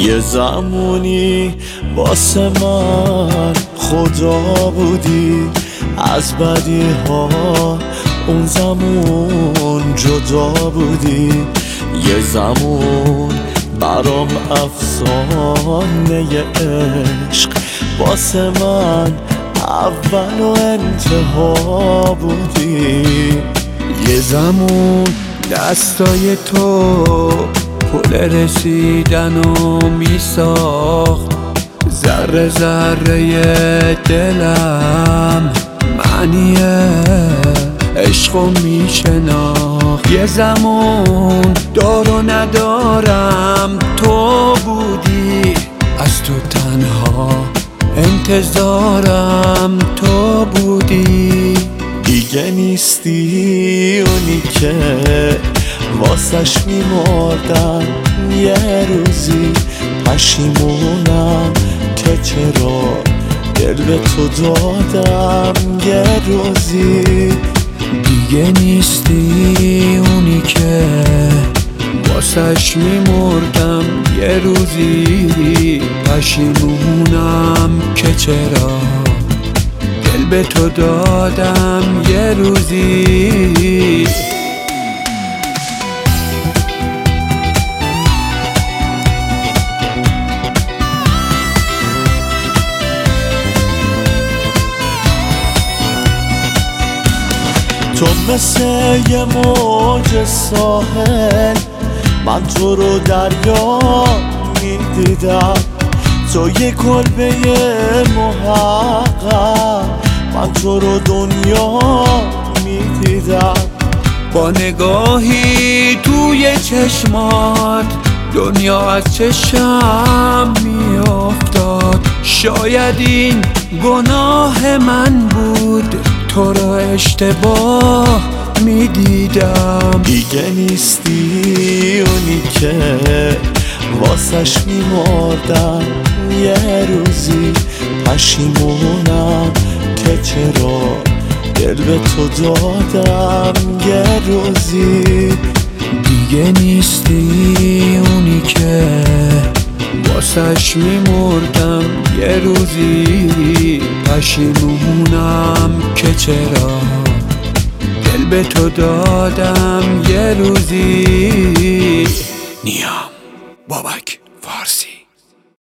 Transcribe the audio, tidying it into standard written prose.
یه زمونی واسه من خدا بودی، از بدی ها اون زمان جدا بودی. یه زمان برام افسانه عشق واسه من اول و انتها بودی. یه زمان دستای تو پل رسیدنو میساخت، ذره ذره دلم معنی عشقو میشناخت. یه زمان دار و ندارم تو بودی، از تو تنها انتظارم تو بودی. دیگه نیستی اونی که واسش میمردم، یه روزی پشیمونم که چرا دل به تو دادم. یه روزی دیگه نیستی اونی که واسش میمردم، یه روزی پشیمونم که چرا دل به تو دادم. یه روزی تو مثل یه موج ساحل، من تو رو دریا میدیدم. تو یه کلبه محقق، من تو رو دنیا میدیدم. با نگاهی توی چشمات دنیا از چشم میافتاد. شاید این گناه من بود، تو رو اشتباه میدیدم. دیگه نیستی اونی که واسش میمردم، یه روزی پشیمونم که چرا دل به تو دادم. یه روزی دیگه نیستی اونی که واسش میمردم، یه روزی پشیمونم که چرا دل به تو دادم. یه روزی نیام بابک فارسی.